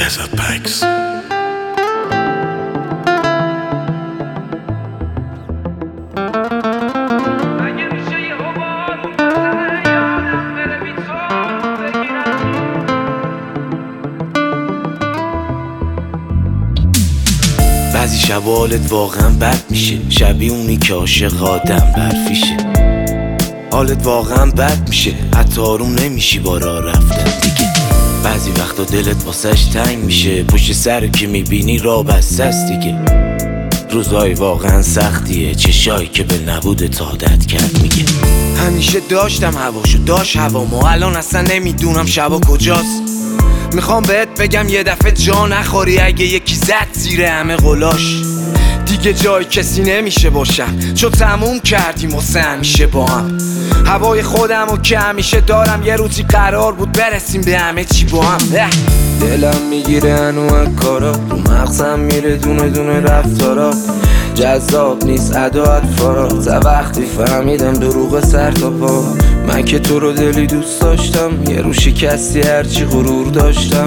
Desert Packs. بعضی شب حالت واقعا بد میشه، شبیه اونی که عاشق آدم برفیشه. حالت واقعا بد میشه، حتی آروم نمیشی با راه رفتن دیگه. بعضی وقتا دلت واسش تنگ میشه، پشت سر که میبینی راه بسته است دیگه. روزای واقعا سختیه، چشایی که به نبودت عادت کرد میگه. همیشه داشتم هواشو، داشت هوامو، الان اصلا نمیدونم شبا کجاست. میخوام بهت بگم یه دفعه جا نخوری اگه یکی زد زیر همه قلاش. دیگه جای کسی نمیشه باشم، چون تموم کردیم واسه همیشه با هم. هوای خودمو که همیشه دارم، یه روزی قرار بود برسیم به همه چی با هم. دلم میگیره انواع کارا، رو مغزم میره دونه دونه رفتارا. جذاب نیست اداعت فارا، تا وقتی فهمیدم دروغ سر تا پا. من که تو رو دلی دوست داشتم، یه رو شکستی هرچی غرور داشتم.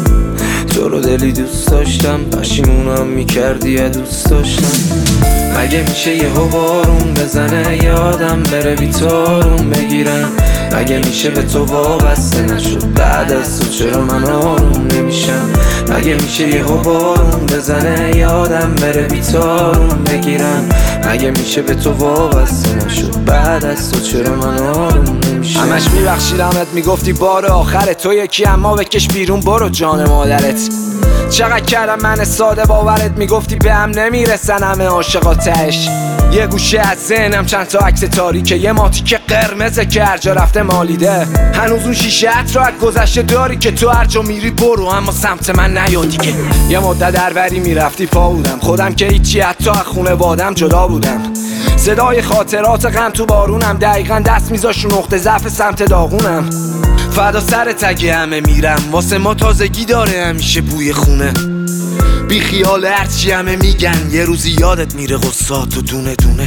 تو رو دلی دوست داشتم، پشیمونم میکردی یا دوست داشتم. مگه میشه یه بارون بزنه، یادم بره بیتارون بگیرم. مگه میشه به تو وابسته نشد، بعد از تو چرا من آروم نمیشم. مگه میشه یه بارون بزنه، یادم بره بیتارون بگیرم. مگه میشه به تو وابسته نشد، بعد از تو چرا من آروم نمیشم. همش میبخشیدمت، میگفتی بار آخر تو یکی، اما بکش بیرون برو جان مادرت. چقدر کردم من ساده باورت، میگفتی به هم نمیرسن همه عاشقاتش. یه گوشه از ذهنم چند تا عکس تاریکه، یه ماتیک قرمزه که هر جا رفته مالیده. هنوز اون شیشه‌ات رو از گذشته داری که تو هر جا میری برو، اما سمت من نیا دیگه. یه مدت دربری میرفتی پا بودم، خودم که هیچی، حتی از خونوادم جدا بودم. صدای خاطرات غم تو بارونم، دقیقا دست میذاش رو نقطه ضعف سمت داغونم. فدا سرت اگه همه میرم، واسه ما تازگی داره همیشه بوی خونه. بی خیال هرچی همه میگن، یه روزی یادت میره قصاتو دونه دونه.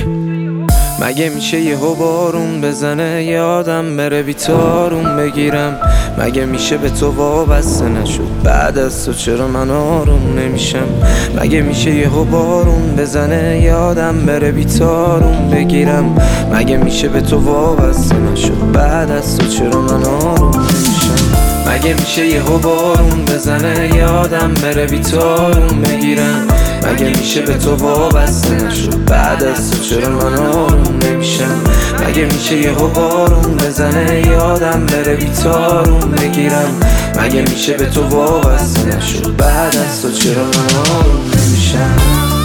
مگه میشه یه بارون بزنه، یادم بره بیتارون بگیرم. مگه میشه به تو وابسته نشد، بعد از تو چرا من آروم نمیشم. مگه میشه یه بارون بزنه، یادم بره بیتارون بگیرم. مگه میشه به تو وابسته نشد، بعد از تو چرا من آروم نمیشم. مگه میشه یه بارون بزنه، یادم بره بیتارون بگیرم. مگه میشه به تو وابسته نشد، بعد از تو چرا من آروم نمیشم. مگه میشه یه بارون بزنه، یادم بره بیتارون بگیرم. مگه میشه به تو وابسته نشد، بعد از تو چرا من آروم نمیشم.